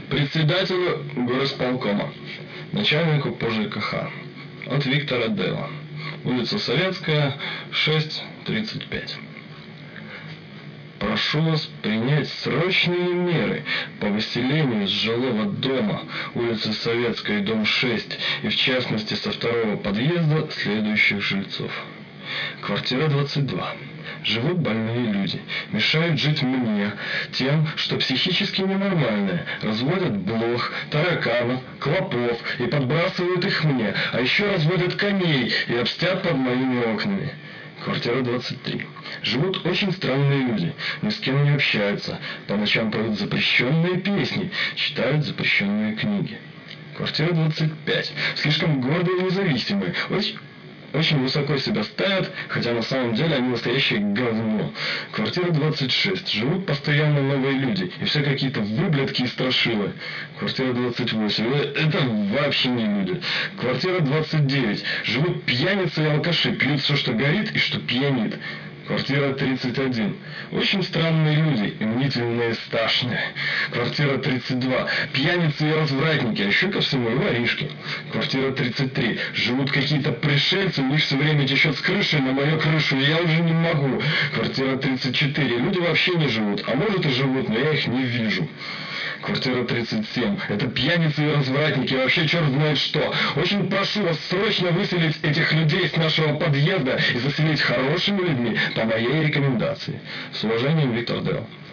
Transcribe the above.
председателю горосполкома, начальнику по ЖКХ. От Виктора Дела. Улица Советская, 6/35. Прошу вас принять срочные меры по выселению с жилого дома улицы Советской, дом 6, и в частности со второго подъезда следующих жильцов. Квартира 22. Живут больные люди, мешают жить мне тем, что психически ненормальные, разводят блох, тараканов, клопов и подбрасывают их мне, а еще разводят коней и обстят под моими окнами. Квартира 23. Живут очень странные люди, ни с кем не общаются, по ночам поют запрещенные песни, читают запрещенные книги. Квартира 25. Слишком гордые и независимые, очень высоко себя ставят, хотя на самом деле они настоящее говно. Квартира 26. Живут постоянно новые люди, и все какие-то выблядки и страшилы. Квартира 28. Это вообще не люди. Квартира 29. Живут пьяницы и алкаши, пьют все, что горит и что пьянит. Квартира 31. Очень странные люди, и мнительные страшные. Квартира 32. Пьяницы и развратники, а еще ко всему и воришки. Квартира 33. Живут какие-то пришельцы, у них все время течет с крыши на мою крышу, и я уже не могу. Квартира 34. Люди вообще не живут, а может и живут, но я их не вижу. Квартира 37. Это пьяницы и развратники, вообще черт знает что. Очень прошу вас срочно выселить этих людей с нашего подъезда и заселить хорошими людьми по моей рекомендации. С уважением, Виктор Дел.